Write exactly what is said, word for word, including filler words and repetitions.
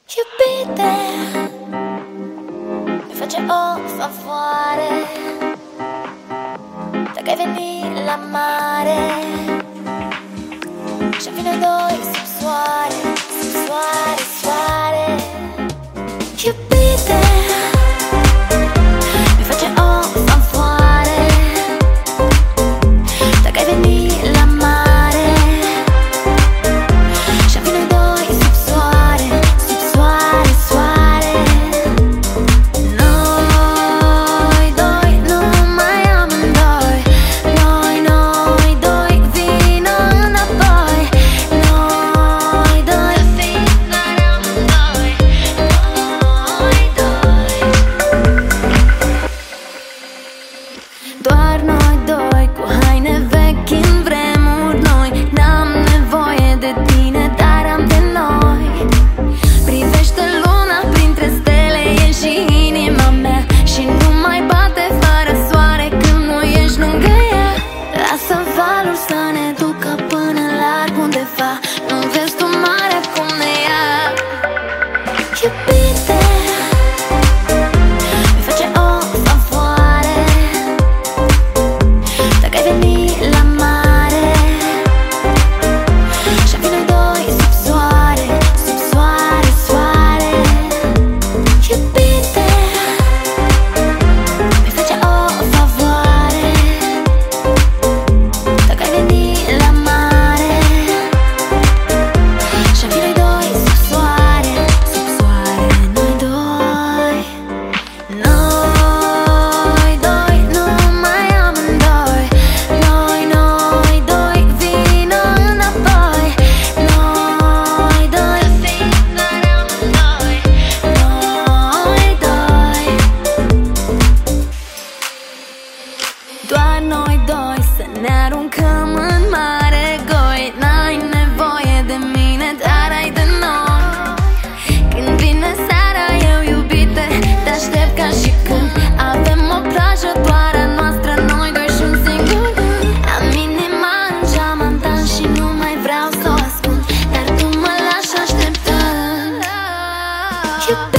Iubite, mi face o favoare dacă ai veni la mare și-am fi noi doi sub soare, sub soare, soare. Iubite, mi face o favoare dacă ai veni la mare și-am fi noi doi sub soare, sub soare, soare. Noi doi, numai amândoi, noi, noi doi, vino înapoi. Noi doi, fiecare amândoi, noi doi. Doar noi doi, cu haine vechi în vremuri noi. N-am nevoie de tine, dar am de noi. Privește luna printre stele, e și inima mea și nu mai bate fără soare când nu ești lângă ea. Lasă valul să ne ducă până larg undeva, nu vezi tu marea cum ne ia. Iubite, mi face o favoare dacă ai veni la mare și-am fi noi doi sub soare, sub soare, soare. Iubite, mi face o favoare dacă ai veni la mare și-am fi noi doi sub soare, sub soare. Noi doi, noi doi, numai amândoi. Noi, noi doi, vino înapoi. Noi doi, fiecare amândoi, noi doi. Doar noi doi să ne aruncăm în mare goi. N-ai nevoie de mine, dar ai de noi. Când vine seara, eu, iubite, te aștept ca și când avem o plajă doar a noastră, noi doi și un singur gând. Am inima în geamantan și nu mai vreau să o ascund, dar tu mă lași așteptând. Iubite,